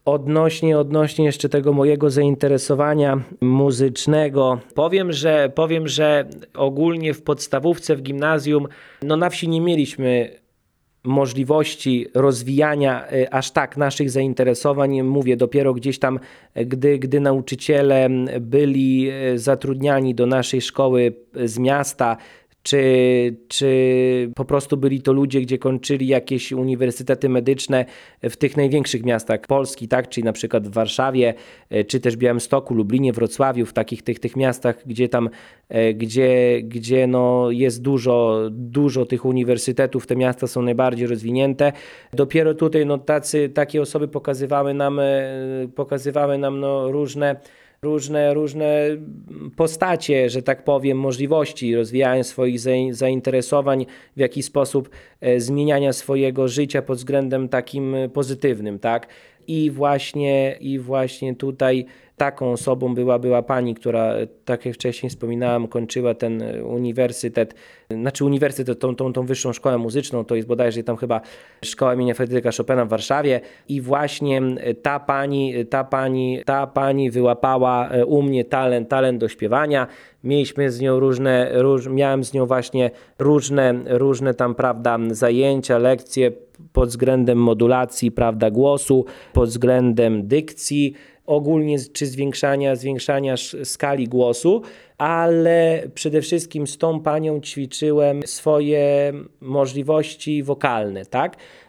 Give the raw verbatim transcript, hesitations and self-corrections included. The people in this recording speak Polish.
Odnośnie, odnośnie jeszcze tego mojego zainteresowania muzycznego, powiem, że powiem, że ogólnie w podstawówce, w gimnazjum, no na wsi nie mieliśmy możliwości rozwijania aż tak naszych zainteresowań. Mówię, dopiero gdzieś tam, gdy, gdy nauczyciele byli zatrudniani do naszej szkoły z miasta, Czy, czy po prostu byli to ludzie, gdzie kończyli jakieś uniwersytety medyczne w tych największych miastach Polski, tak? Czyli na przykład w Warszawie, czy też Białymstoku, Lublinie, Wrocławiu, w takich tych, tych miastach, gdzie tam, gdzie, gdzie no jest dużo, dużo tych uniwersytetów, te miasta są najbardziej rozwinięte. Dopiero tutaj no tacy, takie osoby pokazywały nam, pokazywały nam no różne Różne, różne postacie, że tak powiem, możliwości rozwijania swoich zainteresowań, w jakiś sposób zmieniania swojego życia pod względem takim pozytywnym, tak? I właśnie, i właśnie tutaj taką osobą była, była pani, która, tak jak wcześniej wspominałem, kończyła ten uniwersytet, znaczy uniwersytet, tą, tą, tą wyższą szkołę muzyczną, to jest bodajże tam chyba szkoła imienia Fryderyka Chopina w Warszawie i właśnie ta pani, ta pani, ta pani wyłapała u mnie talent, talent do śpiewania. Mieliśmy z nią różne, róż, miałem z nią właśnie różne, różne tam, prawda, zajęcia, lekcje pod względem modulacji, prawda, głosu, pod względem dykcji, ogólnie czy zwiększania, zwiększania skali głosu, ale przede wszystkim z tą panią ćwiczyłem swoje możliwości wokalne, tak?